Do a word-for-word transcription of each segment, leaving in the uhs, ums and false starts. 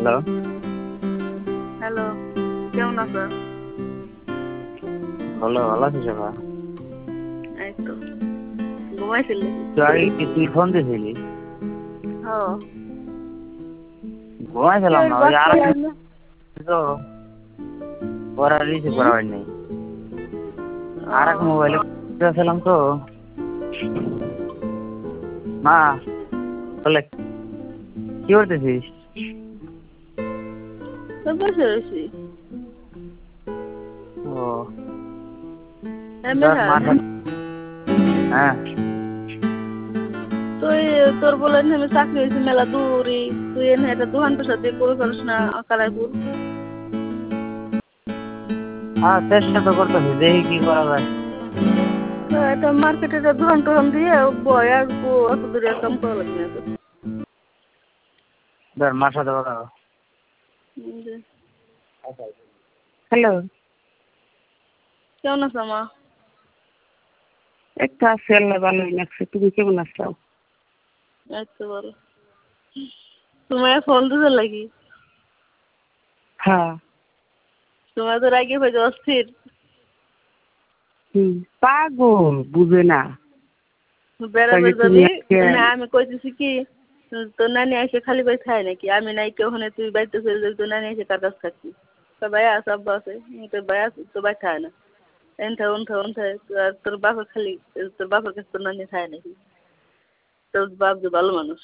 Hello hello, কেমন আছো? ভালো ভালো আছিস বাবা? এই তো ঘুমাইছিলি? তুই কি তুই ফোন দিয়েছিলি? ও ঘুমাইছিলাম না, ওই আর তো পরে রিসিভ করা হয়নি। আর এক মোবাইলে ছিলাম তো মা বলে কি করতেছিস? বসে রয়েছি। ও হ্যাঁ তুই তোর বলে আমি চাকরি হয়েছি মেলা দূরই, তুই এনে একটা দোকান পেশা দিয়ে করে পারিস না কালারপুর? হ্যাঁ চেষ্টা তো করতেছি, দেখি কি করা যায়। একটা মার্কেটে একটা দোকান টোকান দিয়ে বয় আর অত দূরে কাম করা লাগবে না। ধর মার সাথে কথা। হ্যালো, কেমন আছো মা? একটা আছে আল্লাহ ভালোই লাগছে। তুমি কেমন আছো? আচ্ছা বলো, তোমার ফোন দিতে লাগি? হ্যাঁ। তোমার তো রাগে হয়ে যাও অস্থির। হুম পাগল, বুঝে না। বেড়াবে যাবি না, আমি কইতেছি কি তোর নানি এসে খালি বাড়ি খায় নাকি? আমি নাই কেউ ওখানে তুই বাড়িতে চলে যাবি, তোর নানি এসে কার কাছে থাকবি? তোর ভাই আছে, আব্বা আছে, তোর ভাই আছে, তোর ভাই খায় না। এনথা উনথা উনথা তোর বাপের খালি তোর বাপের কাছে তোর নানি খায় নাকি? তোর বাপ যে ভালো মানুষ।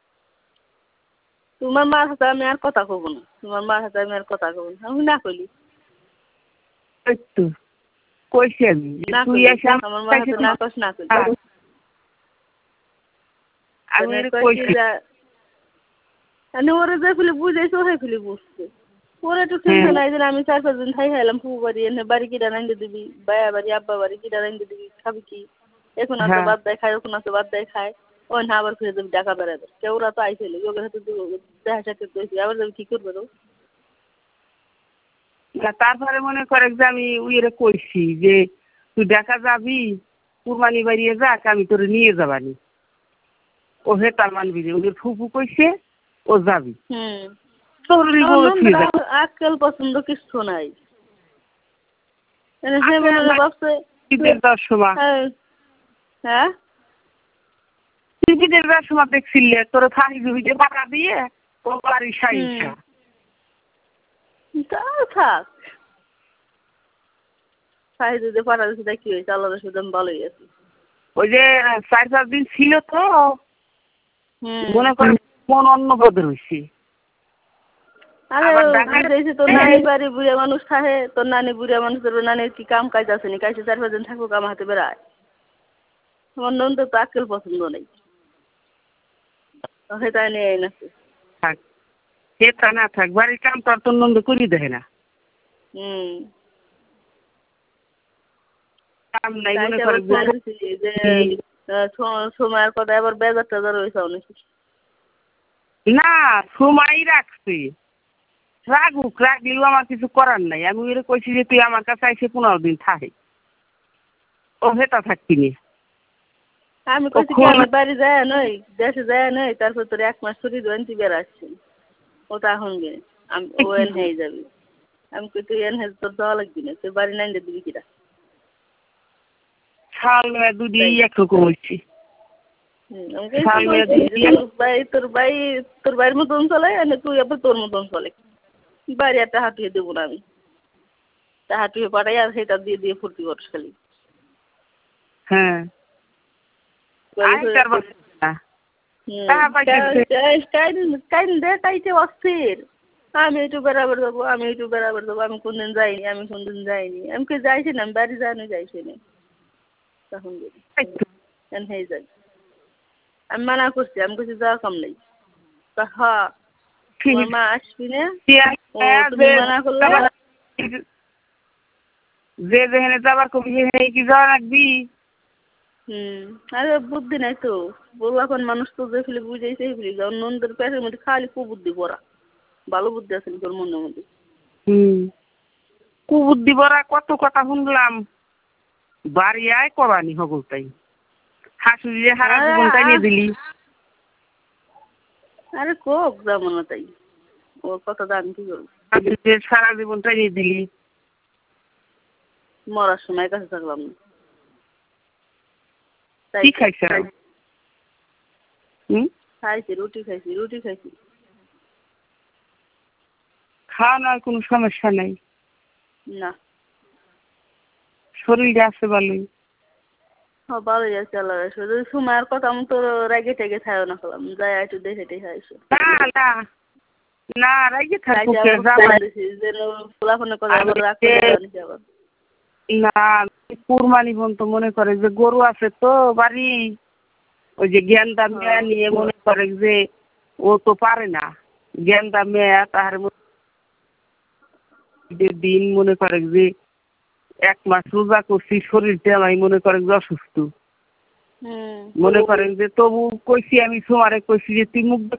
তোমার মার হাতে আমি আর কথা কব না, তোমার মার হাতে আমি আর কথা কব না। আমি না কইলি একটু কইছি আমি তুই এসে আমার মার হাতে না কস না কইলি। আমি কইছি আমি ওরে যে ফেলে বুঝাইছি ওরে ফেলে বুঝছে। ওরা একটু টেনশন নাই যে আমি চার পাঁচ দিন খাই খাইলাম ফুবু বাড়ি, এনে বাড়ি কিটা রান্ধে দিবি, বায়া বাড়ি আব্বা বাড়ি কিটা রান্ধে দিবি, খাবি কি? এখন আছে বাদ দেয় খায়, ওখানে আছে বাদ দেয় খায়। ওই না আবার ফিরে যাবি টাকা বেড়াবে, কেউ ওরা তো আইসেলি ওদের হাতে দেখা সাক্ষাৎ করেছি, আবার যাবি কি করবে তো? তারপরে মনে করে যে আমি উইরে কইছি যে তুই দেখা যাবি কুরবানি বাড়িয়ে যাক, আমি তোরে নিয়ে যাবানি। ও হেটা মানবি যে ওদের ফুফু কইছে ও যাবি। হুম তোর আজকাল পছন্দ কিছু নাই। ভাবছে হ্যাঁ টিভিদের সময় দেখছিলে তোর থাকি জমিতে পাতা দিয়ে ও বাড়ি সাইসা তা থাক সাই দিতে পাঠা দিতে কি হয়েছে, আল্লাহ শুধু আমি ভালোই আছি। ওই যে চার পাঁচ দিন ছিল তো মনে করেন মন অন্য পদের হয়েছে। আরে তোর নানি বাড়ি বুড়িয়া মানুষ খাহে, তোর নানি বুড়িয়া মানুষ করবে, নানির কি কাম কাজ আসেনি? কাছে চার পাঁচ দিন থাকবো, কাম হাতে বেড়ায়। আমার নন্দ তো আজকাল পছন্দ নেই, সেটা নিয়ে নাকি থাক সেটা না থাক, বাড়ির কাম তো আর তোর নন্দ করি দেয় না। হুম কাম নাই মনে করে সময়ের কথা আবার বেজার টেজার হয়েছে অনেক। না সময় রাখছি, রাগুক রাগলেও আমার কিছু করার নাই। আমি ওরে কইছি যে তুই আমার কাছে আইসে পনেরো দিন থাকে, ও হেটা থাকবি নি। আমি কইছি কি আমি বাড়ি যায় নই, দেশে যায় নই, তারপর তোর এক মাস ছুটি দেবেন তুই বেড়াচ্ছি, ও তা এখন গে আমি ও এন হয়ে যাবি। আমি কই তুই এন হেজ তোর যাওয়া লাগবি না, তুই বাড়ি নাই দিবি কিরা? শাল দুদি একরকম হয়েছি। তোর ভাই তোর ভাইয়ের মতন চলে, তুই আবার তোর মতন চলে। বাড়ি একটা হাঁটিয়ে দেবো না আমি, তা হাঁটিয়ে পাঠাই আর সেটা দিয়ে দিয়ে ফুর্তি করিস খালি। হ্যাঁ অস্থির আমি একটু বেড়াবার যাবো, আমি একটু বেড়াবার যাবো, আমি কোনদিন যাইনি, আমি কোনদিন যাইনি, আমি কি যাইছি না, আমি বাড়ি যাইনি যাইছি না। তখন হয়ে যাবে, আমি মানা করছি, আমি কিছু যাওয়া কম নেই। হ্যাঁ তোমার মা আসবি না, তুমি মানা করলে যে যেখানে যাবার কবি সেখানে কি যাওয়া রাখবি। হুম আরে বুদ্ধি নাই তো, বউ এখন মানুষ তো যে ফেলে বুঝাইছে ফেলে যাও, নন্দের পেটের মধ্যে খালি কুবুদ্ধি ভরা, ভালো বুদ্ধি আছে তোর মনের মধ্যে। হুম কুবুদ্ধি ভরা কত কথা শুনলাম, বাড়ি আয় করানি হবো তাই শাশুড়ি হারা জীবনটাই নিয়ে দিলি। আরে কোক যেমন তাই ওর কথাটা আমি কি করবো? আমি যে সারা জীবনটা নিয়ে দিলি মরার সময় কাছে থাকলাম না। কি খাইছে? হুম খাইছি, রুটি খাইছি, রুটি খাইছি। খাওয়ানোর কোনো সমস্যা নাই, না শরীরটা আছে ভালোই। ও ভালোই আছে আল্লাহ শুধু সময়ের কথা আমি তোর রেগে টেগে খাইও না খেলাম, যাই একটু দেখে টেকে খাইছো। না না না রাইগে থাকবো না। কুরবানি বোন তো মনে করে যে গরু আছে তো বাড়ি, ওই যে গেন্দা মেয়া নিয়ে মনে করে যে ও তো পারে না, গেন্দা মেয়া তাহার দিন মনে করে যে এক মাস রোজা করছি, শরীরটা আমি মনে করেন যে অসুস্থ, মনে করেন যে তবু কইছি আমি তোমারে কইছি যে তুই মুখ